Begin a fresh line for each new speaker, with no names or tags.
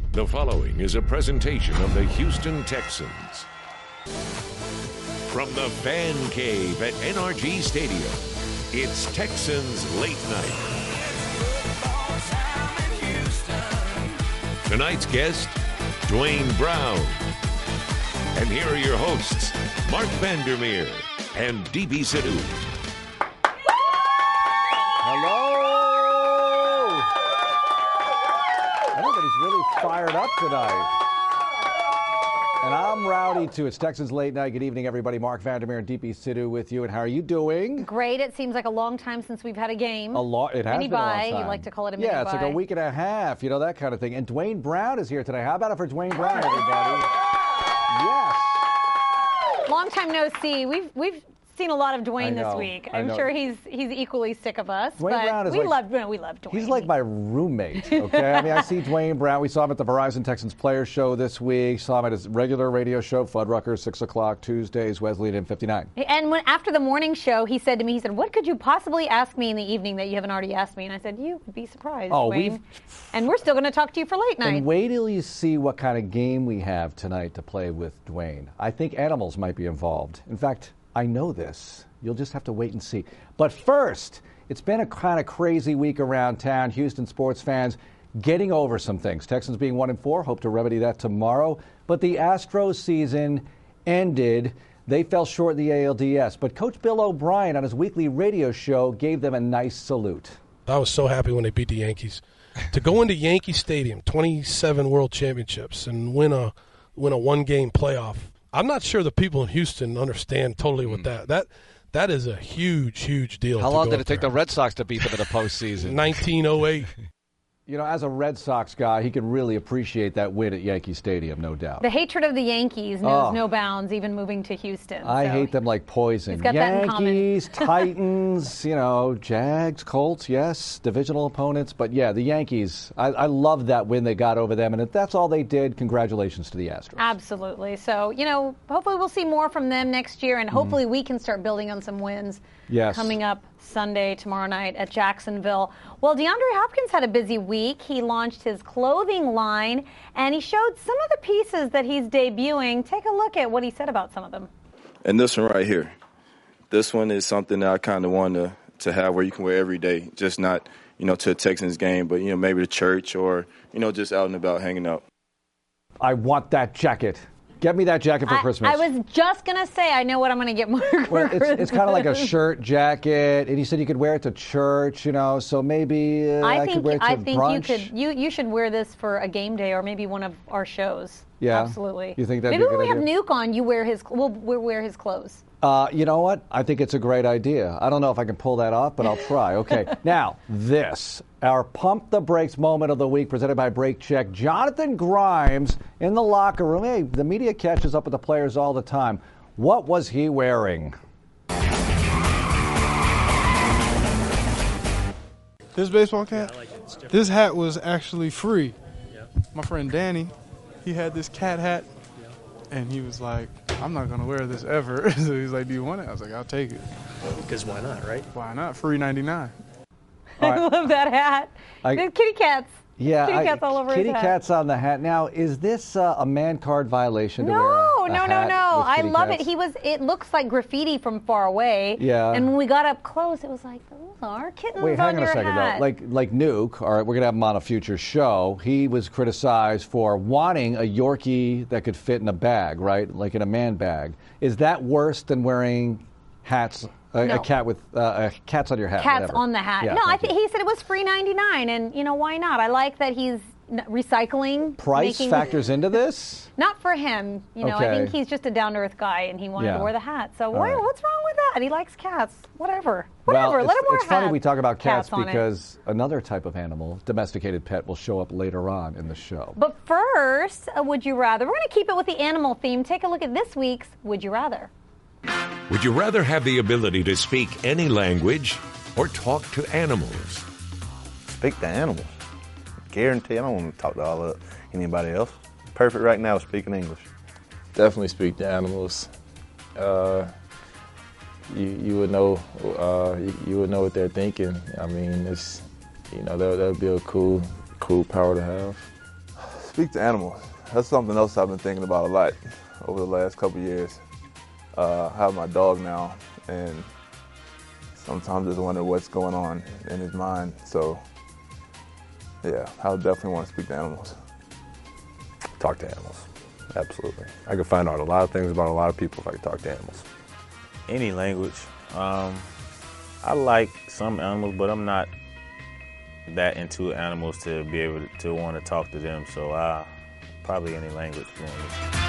The following is a presentation of the Houston Texans. From the Fan Cave at NRG Stadium, it's Texans Late Night. Tonight's guest, Dwayne Brown. And here are your hosts, Mark Vandermeer and DB Sidhu.
Hello! Everybody's really fired up tonight. And I'm rowdy, too. It's Texans Late Night. Good evening, everybody. Mark Vandermeer and DB Sidhu with you. And how are you doing?
Great. It seems like a long time since we've had a game.
It has been a long time.
You like to call it a mini-bye.
Yeah, it's like a week and a half, that kind of thing. And Dwayne Brown is here today. How about it for Dwayne Brown, everybody? Yes.
Long time no see. We've seen a lot of Dwayne this week. I'm sure he's equally sick of us.
Dwayne Brown is
we love Dwayne.
He's like my roommate, okay? I mean, I see Dwayne Brown. We saw him at the Verizon Texans Players Show this week. Saw him at his regular radio show, Fuddruckers, 6 o'clock Tuesdays, Wesleyan and 59.
And after the morning show, he said to me, what could you possibly ask me in the evening that you haven't already asked me? And I said, you would be surprised, Dwayne. And we're still going to talk to you for late night.
And wait till you see what kind of game we have tonight to play with Dwayne. I think animals might be involved. In fact, I know this. You'll just have to wait and see. But first, it's been a kind of crazy week around town. Houston sports fans getting over some things. Texans being 1-4, hope to remedy that tomorrow. But the Astros season ended. They fell short in the ALDS. But Coach Bill O'Brien on his weekly radio show gave them a nice salute.
I was so happy when they beat the Yankees. To go into Yankee Stadium, 27 World Championships, and win a one-game playoff. I'm not sure the people in Houston understand totally what that is a huge, huge deal.
How long did it take the Red Sox to beat them in the postseason?
1908.
As a Red Sox guy, he can really appreciate that win at Yankee Stadium, no doubt.
The hatred of the Yankees knows no bounds, even moving to Houston.
I hate them like poison.
He's got
Yankees,
that in common.
Titans, Jags, Colts, yes, divisional opponents. But, yeah, the Yankees, I love that win they got over them. And if that's all they did, congratulations to the Astros.
Absolutely. So, hopefully we'll see more from them next year, and hopefully we can start building on some wins coming up Sunday, tomorrow night at Jacksonville. Well, DeAndre Hopkins had a busy week. He launched his clothing line, and he showed some of the pieces that he's debuting. Take a look at what he said about some of them.
And this one right here. This one is something that I kind of want to have where you can wear every day, just not, to a Texans game, but, maybe to church or, just out and about hanging out.
I want that jacket. Get me that jacket for Christmas.
I was just going to say, I know what I'm going to get Mark for Christmas.
It's kind of like a shirt jacket, and you said you could wear it to church, so maybe I could wear it to brunch.
You should wear this for a game day or maybe one of our shows.
Yeah.
Absolutely.
You think that'd
maybe
be a good idea?
Maybe when we have Nuke on, we'll wear his clothes.
You know what? I think it's a great idea. I don't know if I can pull that off, but I'll try. Okay. Now, our Pump the Brakes moment of the week presented by Brake Check. Jonathan Grimes in the locker room. Hey, the media catches up with the players all the time. What was he wearing?
This baseball cap? Yeah, I like it. This hat was actually free. Yeah. My friend Danny, he had this cat hat, and he was like, I'm not going to wear this ever. So he's like, do you want it? I was like, I'll take it.
Because why not, right?
Why not? Free 99.
I love that hat. Kitty cats.
Yeah,
kitty cats all over his hat.
Kitty cats on the hat. Now, is this a man card violation to wear a hat
No.
with
I
kitty
love
cats?
It looks like graffiti from far away.
Yeah.
And when we got up close, it was like, those are kittens
Wait, hang
on
on
your
a second,
hat.
though. Like Nuke, all right, we're going to have him on a future show. He was criticized for wanting a Yorkie that could fit in a bag, right? Like in a man bag. Is that worse than wearing hats?
No.
A cat with cats on your hat.
Cats
whatever.
on the hat.
Yeah,
no, he said it was free 99, and why not? I like that he's recycling.
Price factors into this?
Not for him.
Okay.
I think he's just a down-to-earth guy, and he wanted to wear the hat. So what's wrong with that? He likes cats. Whatever.
Well,
Let him wear
it's funny we talk about cats
on
because another type of animal, domesticated pet, will show up later on in the show.
But first, Would You Rather. We're going to keep it with the animal theme. Take a look at this week's Would You Rather.
Would you rather have the ability to speak any language or talk to animals?
Speak to animals. Guarantee I don't want to talk to anybody else. Perfect right now speaking English.
Definitely speak to animals. You would know you would know what they're thinking. I mean, it's that would be a cool power to have. Speak to animals. That's something else I've been thinking about a lot over the last couple of years. I have my dog now, and sometimes just wonder what's going on in his mind. So, yeah, I would definitely want to speak to animals.
Talk to animals. Absolutely. I could find out a lot of things about a lot of people if I could talk to animals.
Any language. I like some animals, but I'm not that into animals to be able to want to talk to them. So probably any language fluently.